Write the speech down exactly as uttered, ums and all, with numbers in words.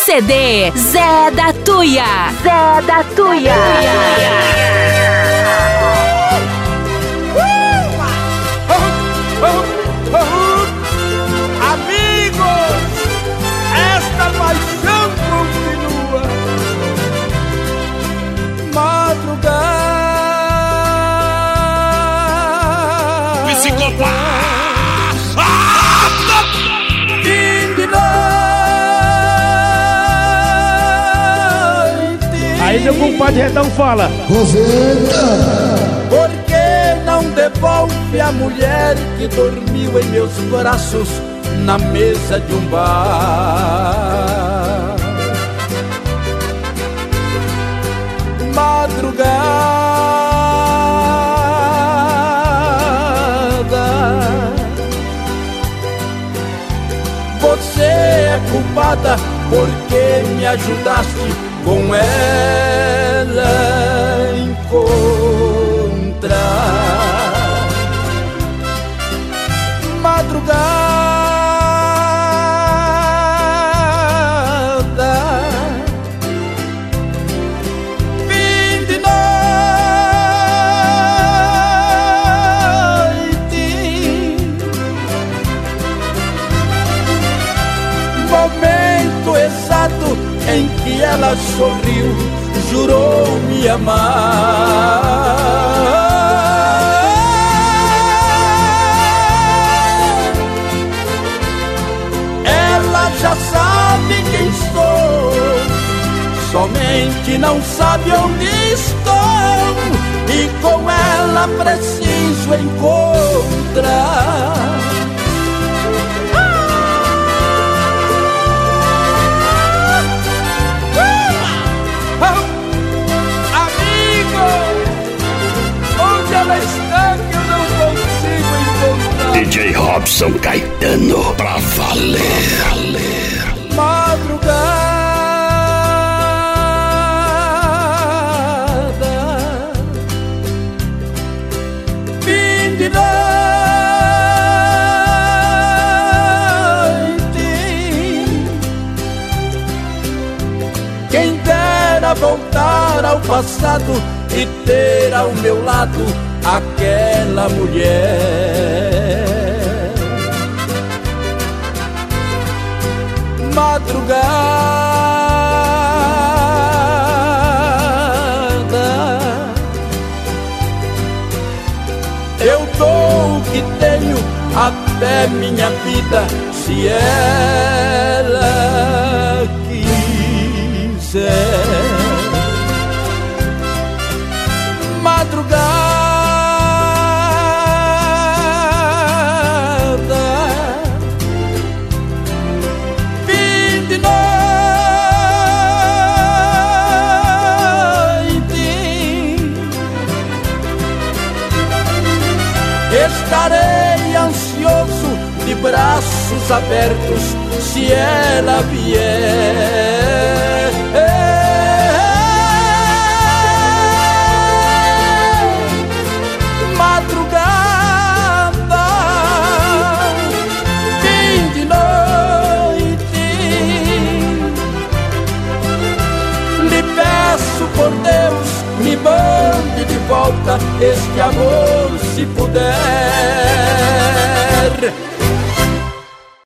C D Zé da Tuia. Zé da Tuia. Amigos, esta paixão continua. Madrugada, psicopata. Aí meu compadre Redão fala: por que não devolve a mulher que dormiu em meus braços na mesa de um bar? Madrugada, você é culpada porque me ajudaste com ela encontrar. Madrugada, fim de noite, momento exato em que ela sorriu, jurou me amar. Ela já sabe quem sou, somente não sabe onde estou, e com ela preciso encontrar. Ela está que eu não consigo encontrar. D J Robson Caetano, pra valer, valer. Madrugada, fim de noite, quem dera voltar ao passado e ter ao meu lado aquela mulher. Madrugada, eu dou o que tenho, até minha vida, se ela quiser. Madrugada, fim de noite, estarei ansioso, de braços abertos, se ela vier. Por Deus, me mande de volta este amor, se puder.